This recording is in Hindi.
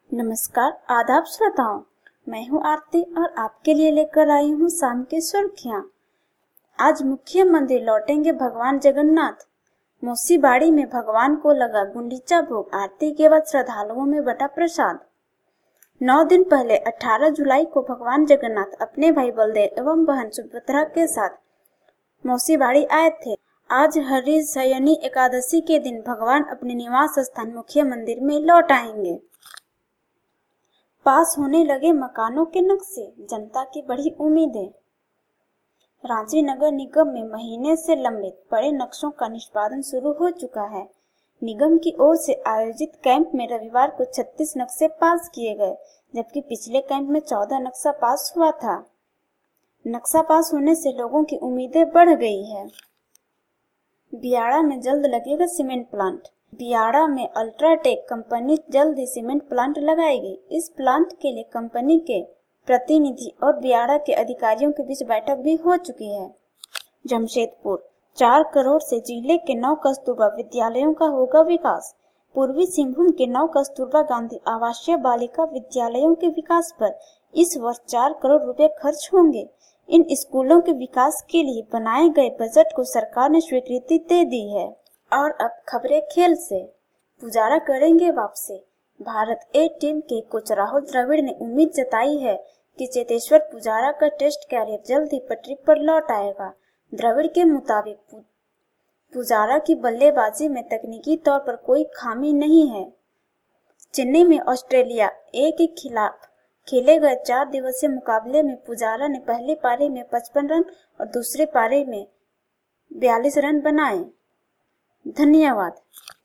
नमस्कार आदाब श्रोताओं, मैं हूं आरती और आपके लिए लेकर आई हूं शाम की सुर्खियां। आज मुख्य मंदिर लौटेंगे भगवान जगन्नाथ। मौसी बाड़ी में भगवान को लगा गुंडीचा भोग, आरती के बाद श्रद्धालुओं में बटा प्रसाद। 9 दिन पहले 18 जुलाई को भगवान जगन्नाथ अपने भाई बलदेव एवं बहन सुभद्रा के साथ मौसी बाड़ी आए थे। आज हरिशयनी एकादशी के दिन भगवान अपने निवास स्थान मुख्य मंदिर में लौट आएंगे। पास होने लगे मकानों के नक्शे, जनता की बड़ी उम्मीदें। रांची नगर निगम में महीने से लंबित पड़े नक्शों का निष्पादन शुरू हो चुका है। निगम की ओर से आयोजित कैंप में रविवार को 36 नक्शे पास किए गए, जबकि पिछले कैंप में 14 नक्शा पास हुआ था। नक्शा पास होने से लोगों की उम्मीदें बढ़ गई है। बियाड़ा में जल्द लगेगा सीमेंट प्लांट। बियाड़ा में अल्ट्राटेक कंपनी जल्द ही सीमेंट प्लांट लगाएगी। इस प्लांट के लिए कंपनी के प्रतिनिधि और बियाड़ा के अधिकारियों के बीच बैठक भी हो चुकी है। जमशेदपुर 4 करोड़ से जिले के 9 कस्तूरबा विद्यालयों का होगा विकास। पूर्वी सिंहभूम के 9 कस्तूरबा गांधी आवासीय बालिका विद्यालयों के विकास पर इस वर्ष 4 करोड़ रुपए खर्च होंगे। इन स्कूलों के विकास के लिए बनाए गए बजट को सरकार ने स्वीकृति दे दी है। और अब खबरें खेल से। पुजारा करेंगे वापसी। भारत ए टीम के कोच राहुल द्रविड़ ने उम्मीद जताई है कि चेतेश्वर पुजारा का टेस्ट कैरियर जल्द ही पटरी पर लौट आएगा। द्रविड़ के मुताबिक पुजारा की बल्लेबाजी में तकनीकी तौर पर कोई खामी नहीं है। चेन्नई में ऑस्ट्रेलिया ए के खिलाफ खेले गए 4 दिवसीय मुकाबले में पुजारा ने पहले पारी में 55 रन और दूसरे पारी में 42 रन बनाए। धन्यवाद।